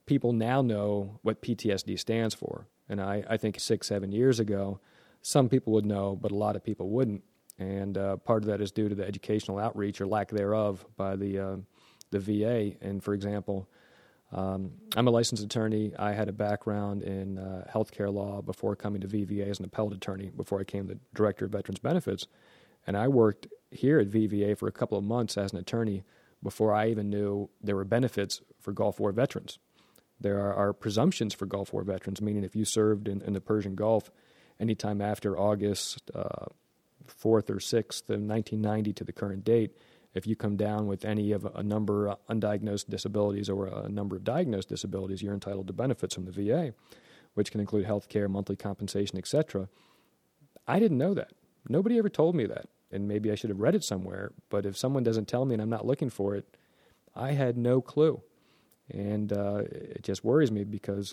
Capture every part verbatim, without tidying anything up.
people now know what P T S D stands for. And I, I think six, seven years ago, some people would know, but a lot of people wouldn't. And uh, part of that is due to the educational outreach or lack thereof by the uh, the V A. And for example, um, I'm a licensed attorney. I had a background in uh, healthcare law before coming to V V A as an appellate attorney, before I became the director of Veterans Benefits. And I worked here at V V A for a couple of months as an attorney before I even knew there were benefits for Gulf War veterans. There are, are presumptions for Gulf War veterans, meaning if you served in, in the Persian Gulf anytime after August uh, fourth or sixth of nineteen ninety to the current date, if you come down with any of a number of undiagnosed disabilities or a number of diagnosed disabilities, you're entitled to benefits from the V A, which can include health care, monthly compensation, et cetera. I didn't know that. Nobody ever told me that, and maybe I should have read it somewhere, but if someone doesn't tell me and I'm not looking for it, I had no clue. And uh, it just worries me because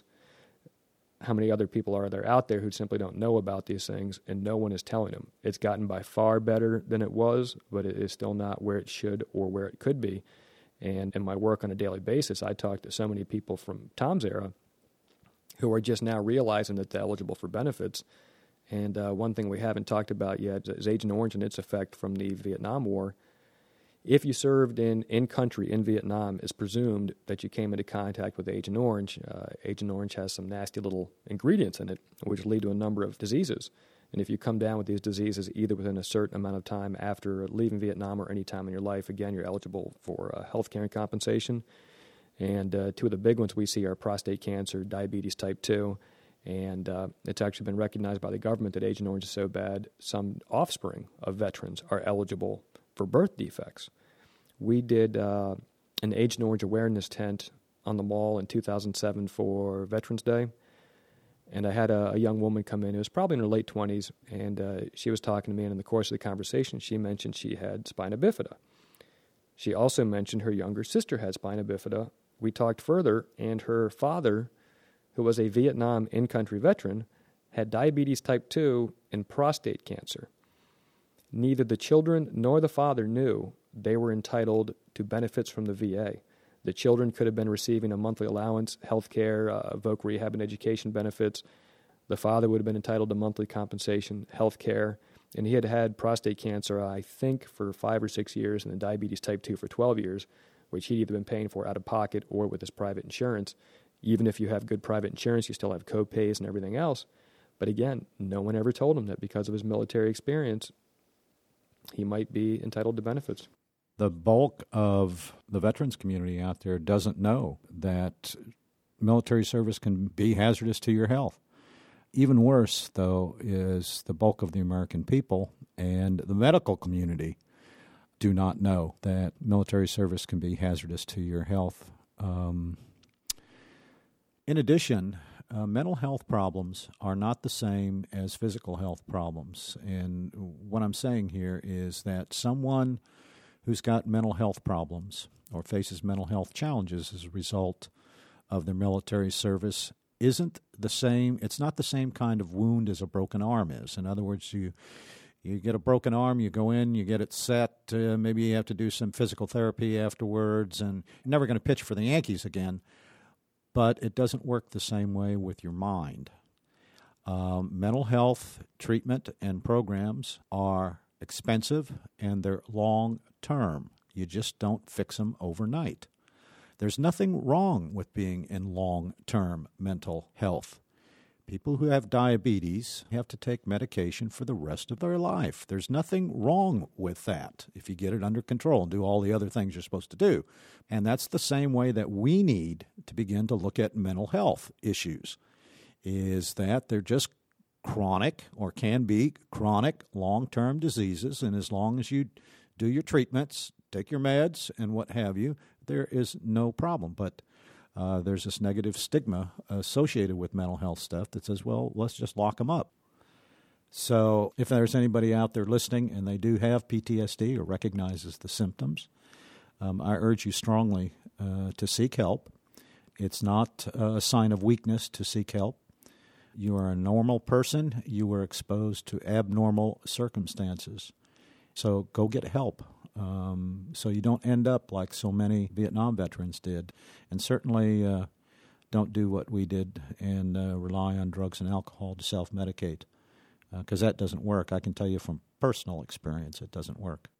how many other people are there out there who simply don't know about these things and no one is telling them? It's gotten by far better than it was, but it is still not where it should or where it could be. And in my work on a daily basis, I talk to so many people from Tom's era who are just now realizing that they're eligible for benefits. And uh, one thing we haven't talked about yet is Agent Orange and its effect from the Vietnam War. If you served in, in country in Vietnam, it's presumed that you came into contact with Agent Orange. Uh, Agent Orange has some nasty little ingredients in it, which lead to a number of diseases. And if you come down with these diseases either within a certain amount of time after leaving Vietnam or any time in your life, again, you're eligible for uh, health care and compensation. And uh, two of the big ones we see are prostate cancer, diabetes type two, and uh, it's actually been recognized by the government that Agent Orange is so bad, some offspring of veterans are eligible for birth defects. We did uh, an Agent Orange awareness tent on the mall in two thousand seven for Veterans Day, and I had a, a young woman come in who was probably in her late twenties, and uh, she was talking to me, and in the course of the conversation, she mentioned she had spina bifida. She also mentioned her younger sister had spina bifida. We talked further, and her father, who was a Vietnam in-country veteran, had diabetes type two and prostate cancer. Neither the children nor the father knew they were entitled to benefits from the V A. The children could have been receiving a monthly allowance, health care, uh, voc rehab and education benefits. The father would have been entitled to monthly compensation, health care, and he had had prostate cancer, I think, for five or six years, and then diabetes type two for twelve years, which he'd either been paying for out of pocket or with his private insurance. Even if you have good private insurance, you still have co-pays and everything else. But again, no one ever told him that because of his military experience, he might be entitled to benefits. The bulk of the veterans community out there doesn't know that military service can be hazardous to your health. Even worse, though, is the bulk of the American people and the medical community do not know that military service can be hazardous to your health. Um, in addition, uh, mental health problems are not the same as physical health problems. And what I'm saying here is that someone who's got mental health problems or faces mental health challenges as a result of their military service isn't the same. It's not the same kind of wound as a broken arm is. In other words, you you get a broken arm, you go in, you get it set, uh, maybe you have to do some physical therapy afterwards, and you're never going to pitch for the Yankees again. But it doesn't work the same way with your mind. Um, mental health treatment and programs are expensive, and they're long-term. You just don't fix them overnight. There's nothing wrong with being in long-term mental health. People who have diabetes have to take medication for the rest of their life. There's nothing wrong with that if you get it under control and do all the other things you're supposed to do. And that's the same way that we need to begin to look at mental health issues, is that they're just chronic or can be chronic long-term diseases, and as long as you do your treatments, take your meds, and what have you, there is no problem. But uh, there's this negative stigma associated with mental health stuff that says, well, let's just lock them up. So if there's anybody out there listening and they do have P T S D or recognizes the symptoms, um, I urge you strongly uh, to seek help. It's not a sign of weakness to seek help. You are a normal person. You were exposed to abnormal circumstances. So go get help um, so you don't end up like so many Vietnam veterans did. And certainly uh, don't do what we did and uh, rely on drugs and alcohol to self-medicate, because uh, that doesn't work. I can tell you from personal experience it doesn't work.